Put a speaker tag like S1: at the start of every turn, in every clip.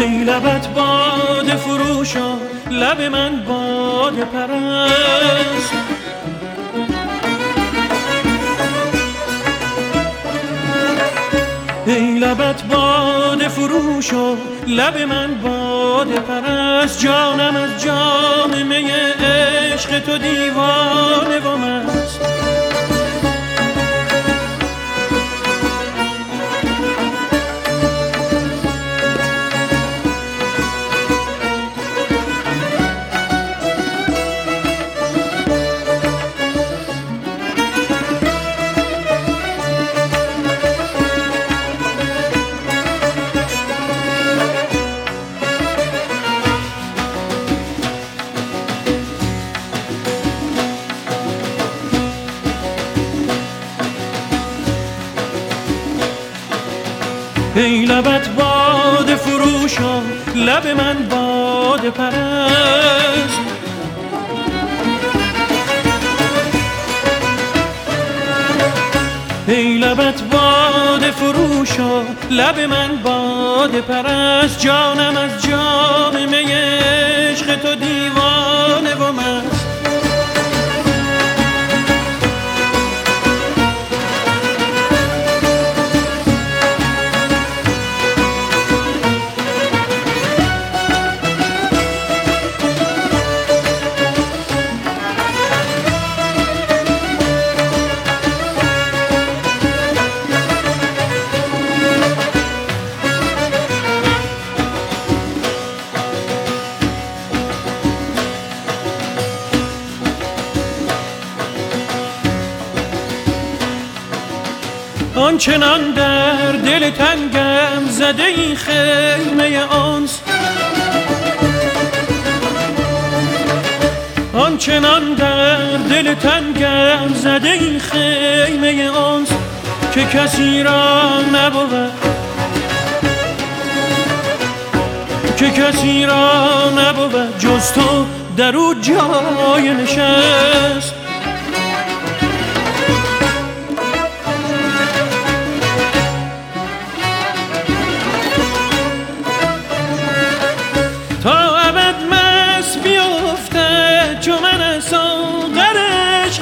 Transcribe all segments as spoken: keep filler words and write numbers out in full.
S1: ای لبت باده فروشا لب من باده پرست ای لبت باده فروشا لب من باده پرست جانم از جام می عشق تو دیوانه و مست ای لبت باده فروشا لب من باده پرست ای لبت باده فروشا لب من باده پرست جانم از جام می عشق تو دیوانه و مست آنچنان در دل تنگم زده این خیمه آنس آنچنان در دل تنگم زده این خیمه آنس که کسی را نبود که کسی را نبود جز تو در او جای نشست تا ابد مست بیفته چو من از ساغرش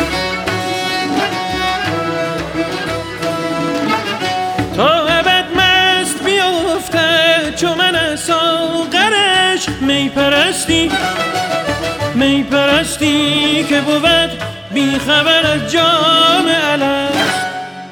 S1: تا ابد مست بیفته چو من از ساغرش می پرستی می پرستی که بود بی خبر از جام الست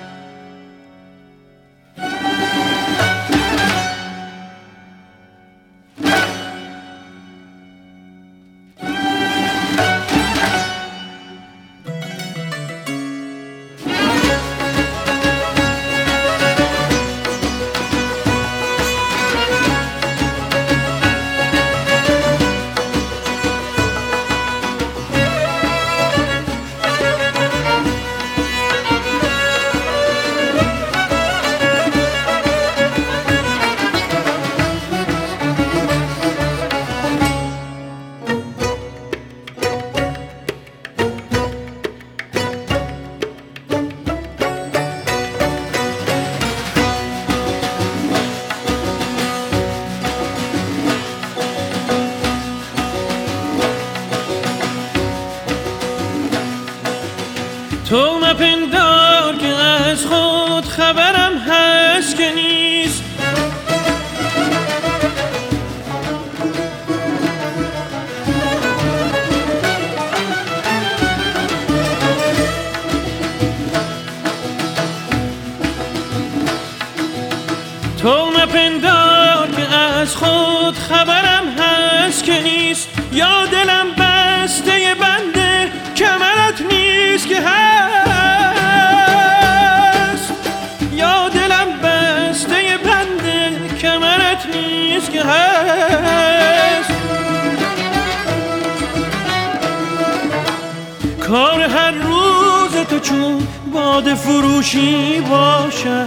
S1: تو مپندار که از خود خبرم هست که نیست تو مپندار که از خود خبرم هست که نیست یا دلم بسته بنده کمرت نیست که هست یا دلم بسته بنده کمرت نیست که هست کار هر روز تو چون باده فروشی باشد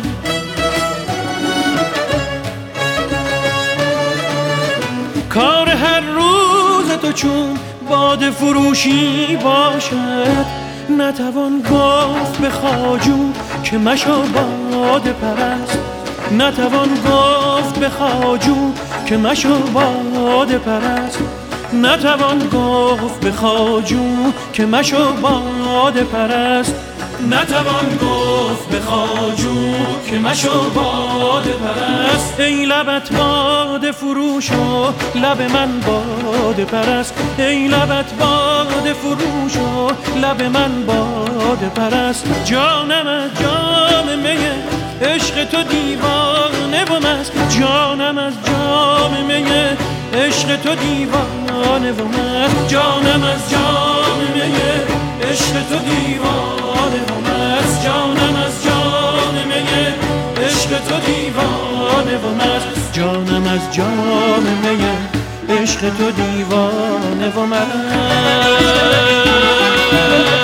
S1: کار هر روز تو چون باده فروشی باشد نتوان گفت به خواجو که مشو باده پرست نتوان گفت به خواجو که مشو باده پرست. نتوان گفت به خواجو که مشو باده پرست. نتوان گفت به خواجو که مشو باده پرست. ای لبت باده فروش و لب من باده پرست. ای لبت باده فروش و لب من باده پرست. جانم از جام می عشق تو دیوانه و مست. جانم از جام می عشق تو دیوانه و مست. جانم از جام می عشق تو دیوانه و مست. جانم از جام می عشق تو دیوانه و مست. جانم از جام می عشق تو دیوانه و مست.